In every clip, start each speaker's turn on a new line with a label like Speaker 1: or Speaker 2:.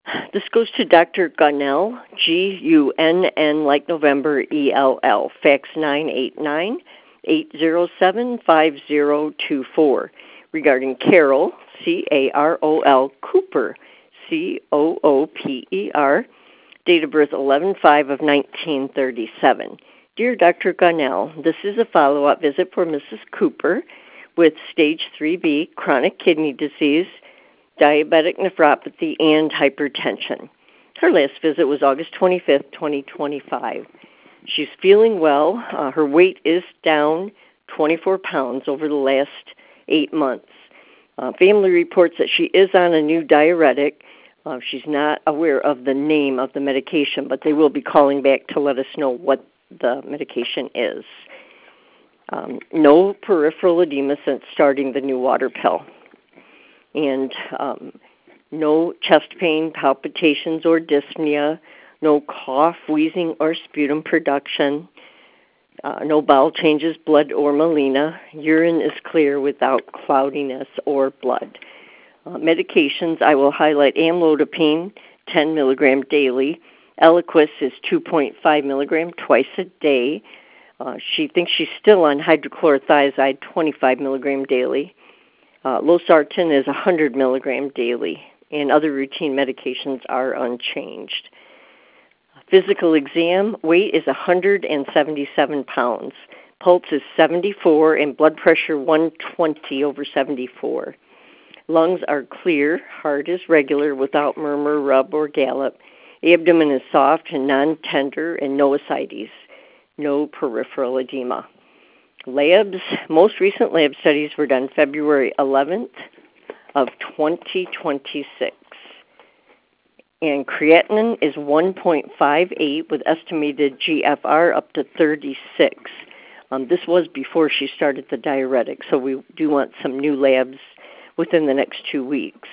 Speaker 1: This goes to Dr. Gunnell, Gunn like November, ELL, fax 989-807-5024, regarding Carol, Carol Cooper, Cooper, date of birth 11/5 of 1937. Dear Dr. Gunnell, this is a follow-up visit for Mrs. Cooper with stage 3B chronic kidney disease, diabetic nephropathy, and hypertension. Her last visit was August 25th, 2025. She's feeling well. Her weight is down 24 pounds over the last 8 months. Family reports that she is on a new diuretic. She's not aware of the name of the medication, but they will be calling back to let us know what the medication is. No peripheral edema since starting the new water pill. And no chest pain, palpitations, or dyspnea, no cough, wheezing, or sputum production, no bowel changes, blood, or melena. Urine is clear without cloudiness or blood. Medications, I will highlight amlodipine, 10 milligram daily. Eliquis is 2.5 milligram twice a day. She thinks she's still on hydrochlorothiazide, 25 milligram daily. Losartan is 100 milligram daily, and other routine medications are unchanged. Physical exam, weight is 177 pounds. Pulse is 74, and blood pressure 120/74. Lungs are clear, heart is regular without murmur, rub, or gallop. Abdomen is soft and non-tender, and no ascites. No peripheral edema. Labs, most recent lab studies were done February 11th of 2026. And creatinine is 1.58 with estimated GFR up to 36. This was before she started the diuretic, so we do want some new labs within the next 2 weeks.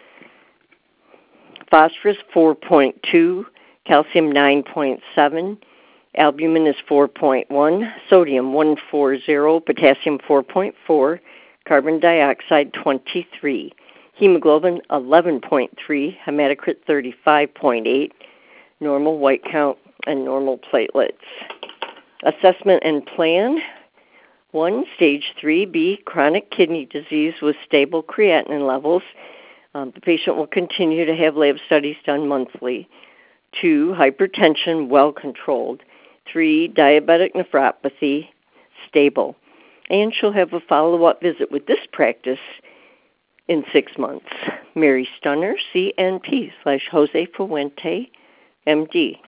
Speaker 1: Phosphorus 4.2, calcium 9.7, albumin is 4.1, sodium 140, potassium 4.4, carbon dioxide 23, hemoglobin 11.3, hematocrit 35.8, normal white count, and normal platelets. Assessment and plan. 1, stage 3B, chronic kidney disease with stable creatinine levels. The patient will continue to have lab studies done monthly. 2, hypertension, well controlled. 3, diabetic nephropathy, stable. And she'll have a follow-up visit with this practice in 6 months. Mary Stunner, CNP/Jose Fuente, MD.